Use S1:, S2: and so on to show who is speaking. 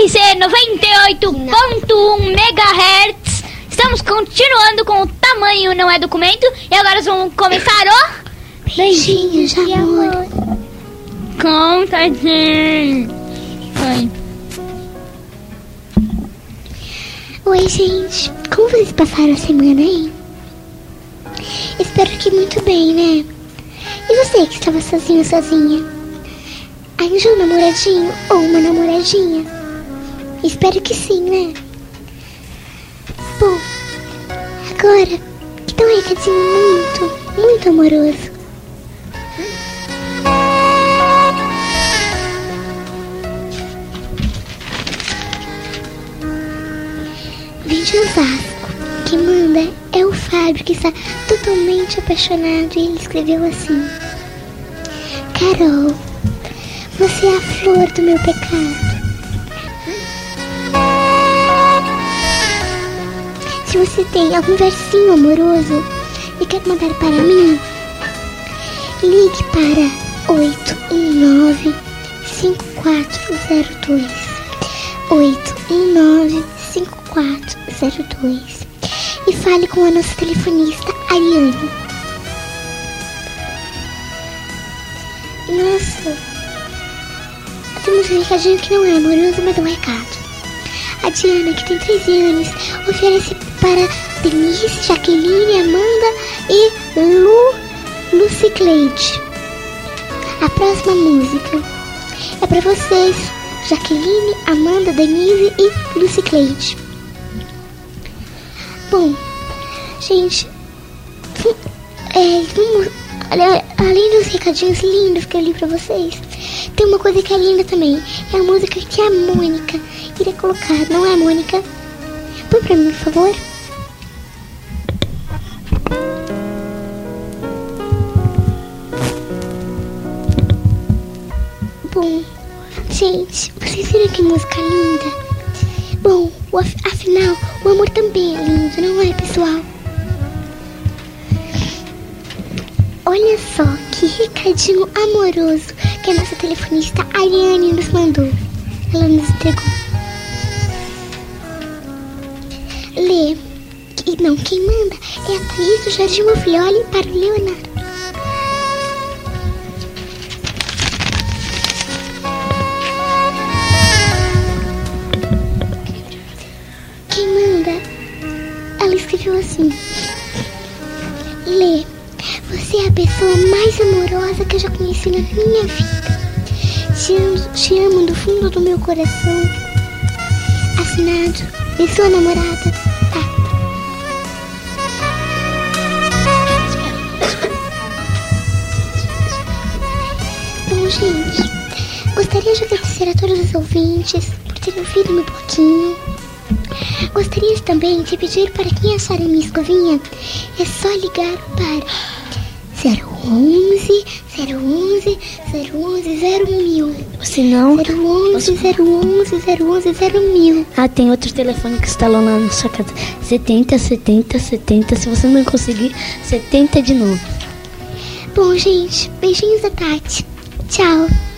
S1: RC 98.1 MHz. Estamos continuando com o tamanho não é documento. E agora vamos começar o
S2: Beijinhos de amor.
S1: Contadinho.
S2: Oi, gente. Como vocês passaram a semana, hein? Espero que muito bem, né? E você que estava sozinho, sozinha? Arranjou um namoradinho ou uma namoradinha? Espero que sim, né? Bom, agora que tá um recadinho muito amoroso. Vem de Osasco. Quem manda é o Fábio, que está totalmente apaixonado, e ele escreveu assim: Carol, você é a flor do meu pecado. Se você tem algum versinho amoroso e quer mandar para mim, ligue para 819-5402. 819-5402 e fale com a nossa telefonista Ariane. Nossa, temos um recadinho que não é amoroso, mas é um recado. A Diana, que tem 13 anos, oferece para Denise, Jaqueline, Amanda e Lucy Cleide. A próxima música é para vocês, Jaqueline, Amanda, Denise e Lucy Cleide. Bom, gente, além dos recadinhos lindos que eu li pra vocês, tem uma coisa que é linda também. É a música que a Mônica iria colocar, não é, Mônica? Põe pra mim, por favor. Bom, gente, vocês viram que música linda? Bom, afinal, o amor também é lindo, não é, pessoal? Olha só que recadinho amoroso que a nossa telefonista Ariane nos mandou. Ela nos entregou. Lê. Quem manda é a Thaís do Jardim Moflioli para o Leonardo. Quem manda, ela escreveu assim: Lê. Você é a pessoa mais amorosa que eu já conheci na minha vida. Te amo do fundo do meu coração. Assinado, e sua namorada, Tata. Bom, gente, gostaria de agradecer a todos os ouvintes por terem ouvido meu bloquinho. Gostaria também de pedir para quem achar a minha escovinha, é só ligar para 011 011 011 01000.
S3: Se não,
S2: 011 011 011 01000.
S3: tem outro telefone que instalou na sua casa. 70 70 70. Se você não conseguir, 70 de novo.
S2: Bom, gente, beijinhos da Tati. Tchau.